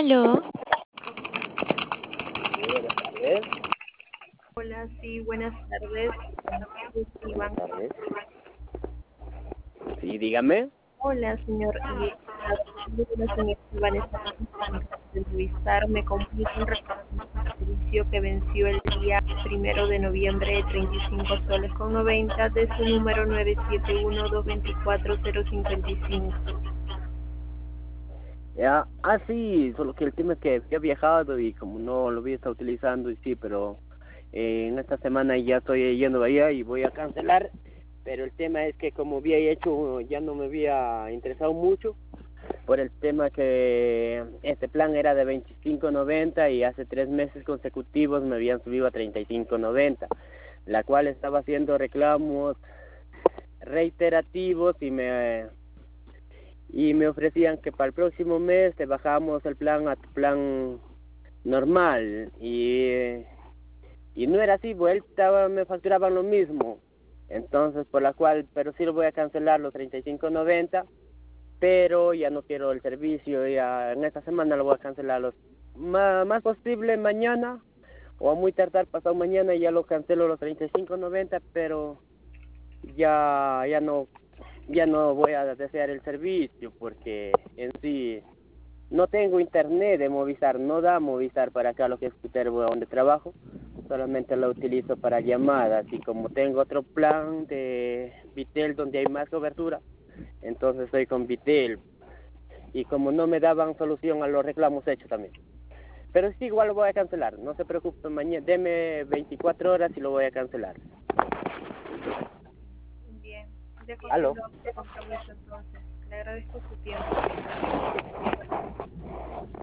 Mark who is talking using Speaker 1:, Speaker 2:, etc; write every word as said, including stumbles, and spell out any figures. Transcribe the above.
Speaker 1: Aló,
Speaker 2: Sí, buenas tardes.
Speaker 3: Hola, sí, buenas tardes. Es
Speaker 2: Buenas
Speaker 3: Iván.
Speaker 2: tardes. Sí, dígame.
Speaker 3: Hola, señor. Y la señora Iván está de entrevistar. Me comunico en relación al servicio que venció el día primero de noviembre de treinta y cinco soles con noventa de su número nueve siete uno dos dos cuatro cero cinco cinco.
Speaker 2: Ya, ah, sí, solo que el tema es que había viajado y como no lo había estado utilizando, y sí, pero eh, en esta semana ya estoy yendo allá y voy a cancelar, pero el tema es que como había hecho, ya no me había interesado mucho, por el tema que este plan era de veinticinco noventa y hace tres meses consecutivos me habían subido a treinta y cinco noventa, la cual estaba haciendo reclamos reiterativos y me y me ofrecían que para el próximo mes te bajamos el plan a tu plan normal y, y no era así, vuelta me facturaban lo mismo, entonces por la cual, pero sí lo voy a cancelar los treinta y cinco noventa, pero ya no quiero el servicio, ya en esta semana lo voy a cancelar los más, más posible mañana o a muy tardar pasado mañana ya lo cancelo los treinta y cinco noventa, pero ya ya no ya no voy a desear el servicio porque en sí no tengo internet de Movistar, no da Movistar para acá lo que es Cutervo donde trabajo, solamente lo utilizo para llamadas y como tengo otro plan de Vitel donde hay más cobertura, entonces estoy con Vitel y como no me daban solución a los reclamos hechos también. Pero sí, igual lo voy a cancelar, no se preocupe, mañana, deme veinticuatro horas y lo voy a cancelar.
Speaker 3: Bien, dejo su
Speaker 2: ¿Aló?
Speaker 3: compromiso entonces. Le agradezco su tiempo.